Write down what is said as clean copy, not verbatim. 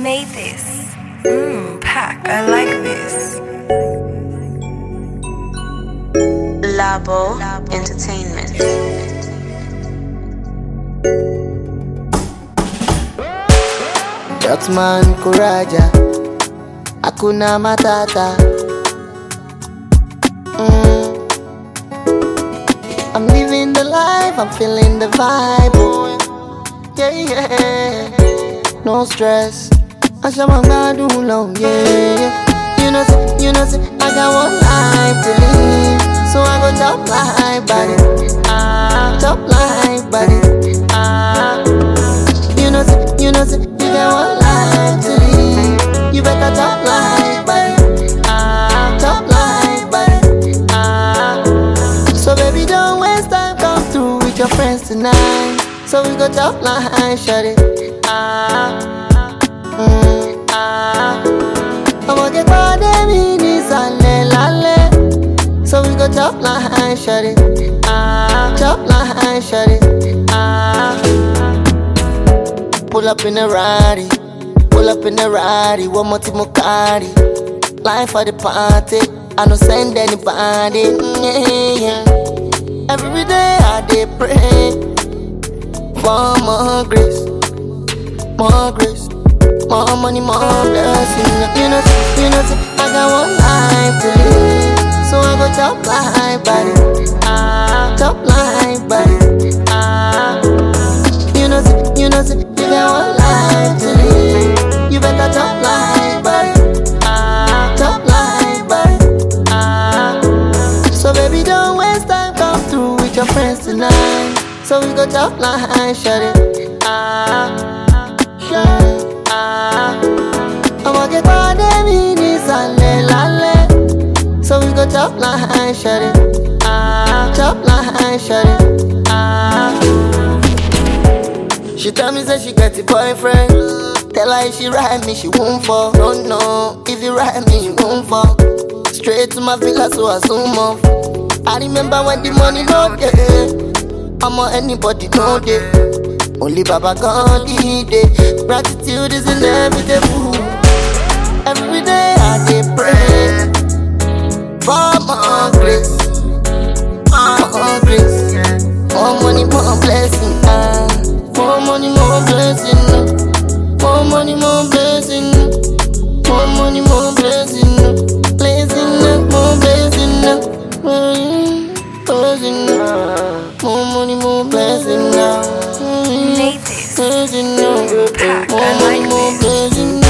made this? Pack, I like this. Labo Entertainment. Jotman Kuraja Hakuna Matata. I'm living the life, I'm feeling the vibe. Yeah. No stress. I shall my do long, yeah. You know, say, I got one life to live. So I go top life, buddy. Top life, buddy. You know, say, you got one life to live. You better top life, buddy. Top life, buddy. So baby, don't waste time, come through with your friends tonight. So we go top line, shut it. I'ma get all them minis and lale. So we go top line, shut it. Top line, shut it. Pull up in a Rari, pull up in a Rari. One more Timokari. Line for the party, I don't send anybody. Yeah. Every day I dey pray for more grace, more grace, more money, more blessing. You know, say, I got one life to live. So I go top life, buddy. Top life, buddy. You know, say, you got one life to live. You better top life, buddy. Top life, buddy. So baby, don't waste time, come through with your friends tonight. So we go top line, shut it. I'ma get all them minis and lale. So we go top line, shut it. Top line, shut it. She tell me say she got a boyfriend. Tell her if she ride me, she won't fall. Don't know if you ride me, you won't fall. Straight to my villa, so I zoom off. I remember when the money no day. I'm on anybody no day. Only Baba God did it. Gratitude is inevitable. Every day I dey pray for more grace, more grace, more money, more blessing, more money, more blessing, more money, more blessing, more money, more blessing, blessing, more blessing, blessing, more money, more blessing now. Made this. Blessing, Pack, I more money, like more this. blessing.